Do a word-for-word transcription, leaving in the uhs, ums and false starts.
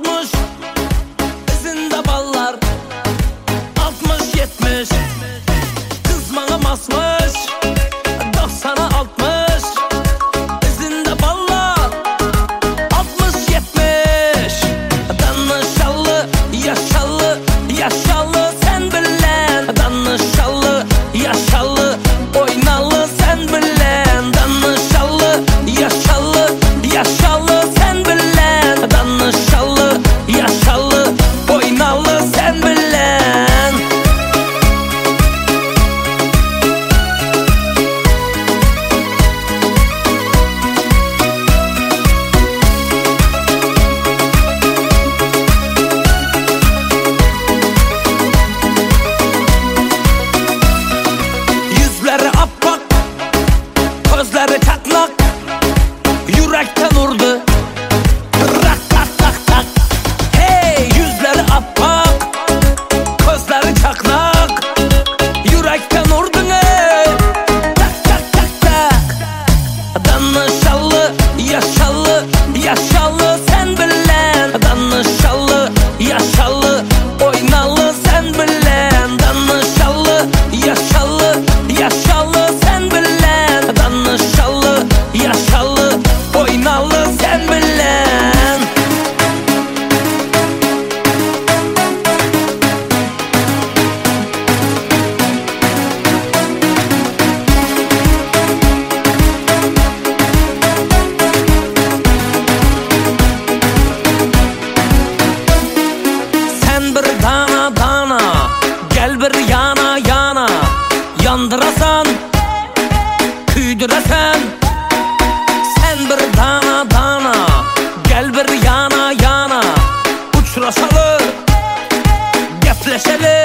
altmış izinde ballar, altmış yetmiş kız bana basmış, doksana altmış izinde ballar, altmış yetmiş danışallı yaşallı yaşallı sen bilen, danışallı yaşallı oynalı sen bilen, danışallı yaşallı yaşallı sen bilen, danışallı yaşallı oynalı sen bilen. Yüzleri appak, gözleri çatlak, yürekten vurdu rak tak tak tak. Hey, yüzleri appak, gözleri çatlak, yürekten vurdun ey tak tak tak tak. Danışallı yaşallı yaşallı sen bilen, danışallı yaşallı oynalı sen bilen, danışallı yaşallı yaşallı sen bilen, danışallı yaşallı oynalı sen bilen. Sen bir dana dana gel bir yana yana, yandırasan küydüresen. Sen bir dana dana gel bir yana yana, uçraşalı gepleşeli.